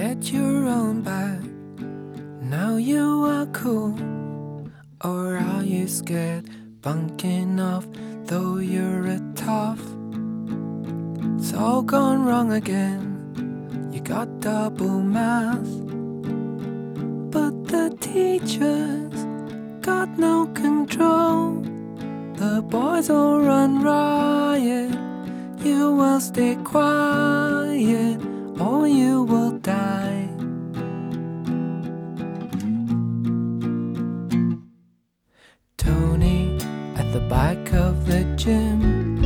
get your own back. Now you are cool, or are you scared? Bunking off, though you're a tough. It's all gone wrong again. You got double math, but the teachers got no control. The boys all run riot. You will stay quiet, or you will die. Tony at the back of the gym,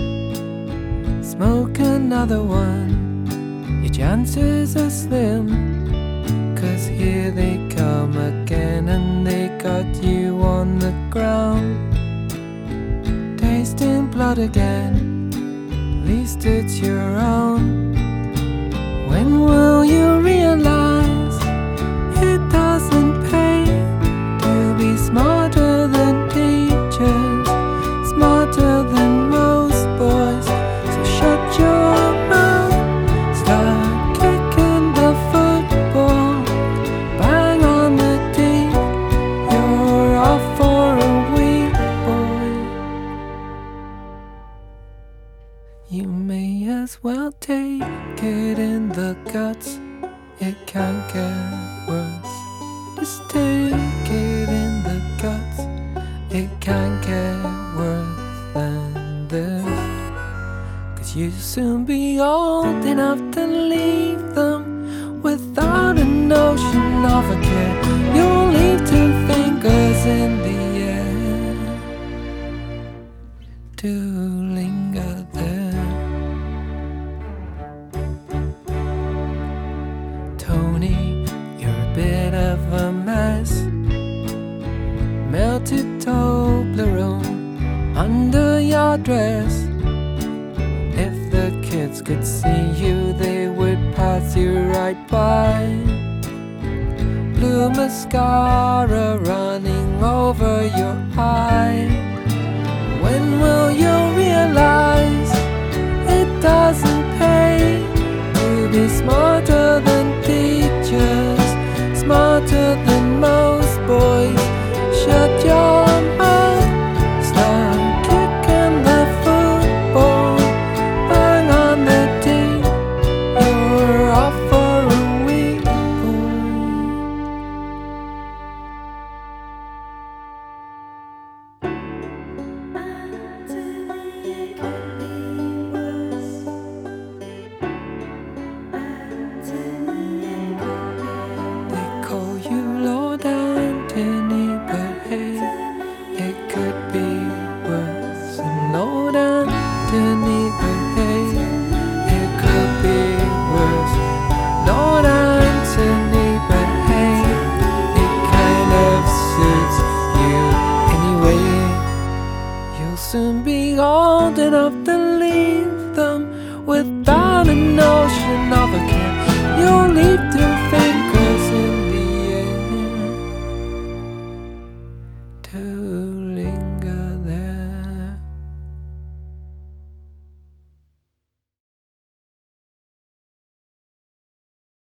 smoke another one. Your chances are slim, 'cause here they come again, and they got you on the ground, tasting blood again. At least it's your own. When will you realize it doesn't pay to be smarter than teachers, smarter than most boys? So shut your mouth, start kicking the football, bang on the deep. You're off for a week, boy. You may as well take it in the guts. It can't get worse. Just take it in the guts. It can't get worse than this. 'Cause you'll soon be old enough to leave them without a notion of a care. You'll leave 2 fingers in the air to linger there. Tony, you're a bit of a mess. Melted Toblerone under your dress. If the kids could see you, they would pass you right by. Blue mascara running over your eye. When will you realize it doesn't pay to be smarter